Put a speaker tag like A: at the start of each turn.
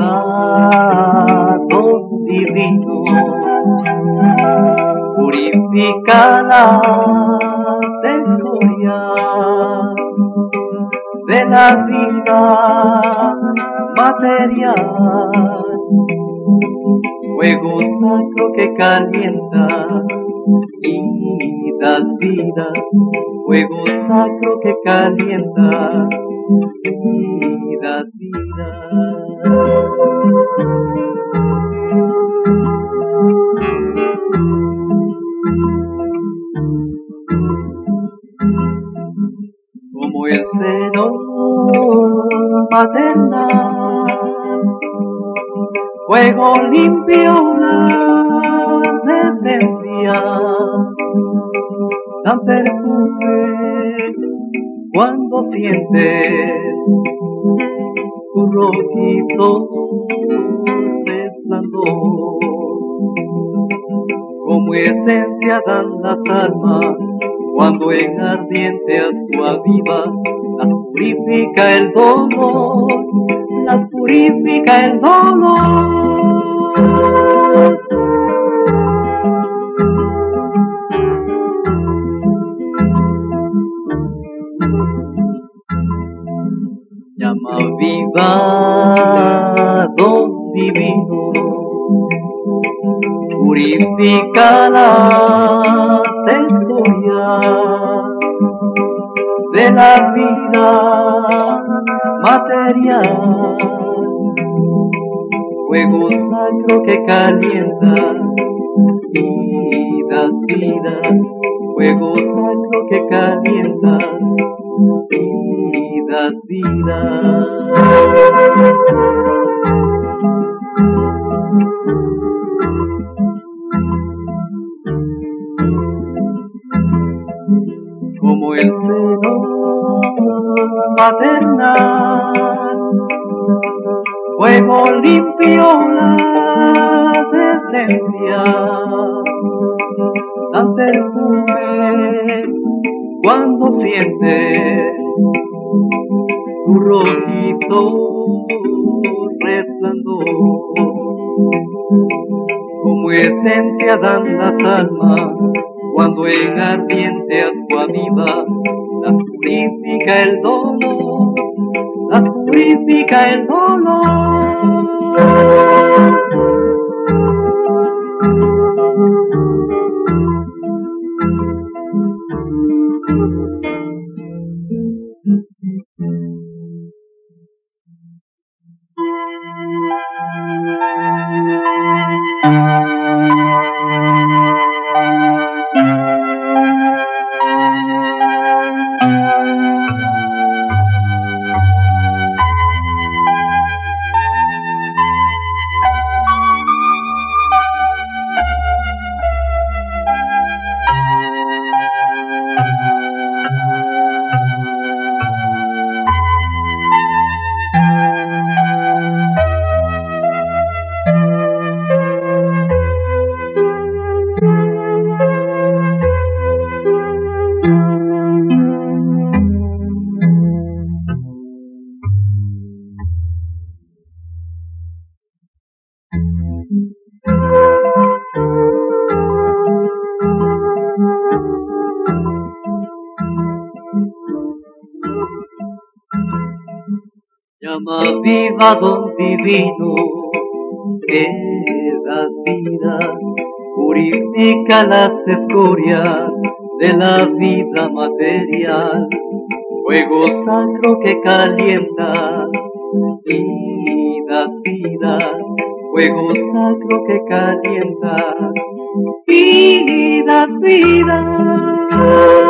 A: don divino, purifica las escorias de la vida material, fuego sacro que calienta y das vida, fuego sacro que calienta y das vida. Como el seno maternal, fuego limpio las esencias, dan perfume cuando sientes tu rojito resplandor. Como esencia dan las almas cuando en ardiente actúa viva, las purifica el dolor, las purifica el dolor. Llama viva, don divino, purifica las escorias de la vida material, fuego sacro que calienta y da vida, fuego sacro que calienta y da vida. Como el seno maternal, fuego limpio las esencias, dan perfume cuando sientes tu rojito resplandor. Como esencia dan las almas cuando en ardiente agua viva, las purifica el dolor, las purifica el dolor. Llama viva, don divino, que das vida, purifica las escorias de la vida material, fuego sacro que calienta y das vida, fuego sacro que calienta y das vida.